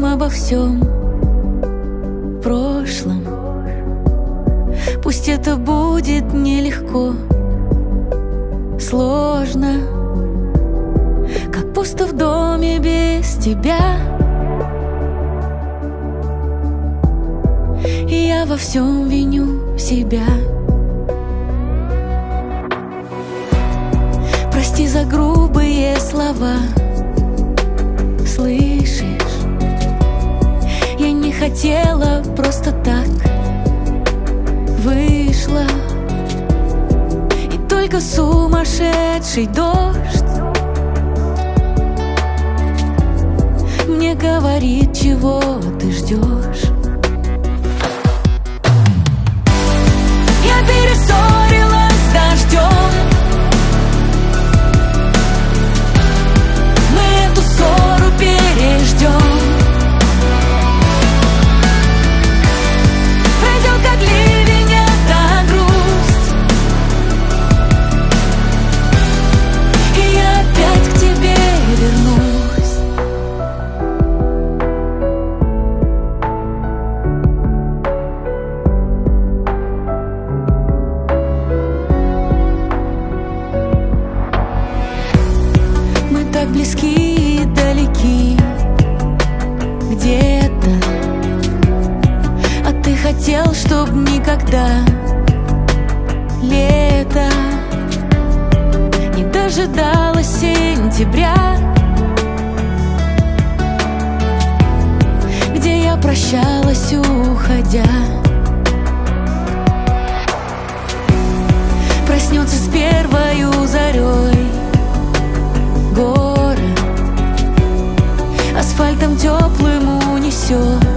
обо всем прошлом. Пусть это будет нелегко, сложно, как пусто в доме без тебя. И я во всем виню себя. Прости за грубые слова. Слышишь, я не хотела, просто так вышло. И только сумасшедший дождь мне говорит, чего ты ждешь. Я перессорилась с дождем. Мы эту ссору переждем. Пройдет как ливень эта грусть, и я опять к тебе вернусь. Мы так близки и далеки где-то, а ты хотел, чтоб никогда лето не дожидалось сентября, где я прощалась, уходя. Проснется с первою зарей город, асфальтом теплым унесет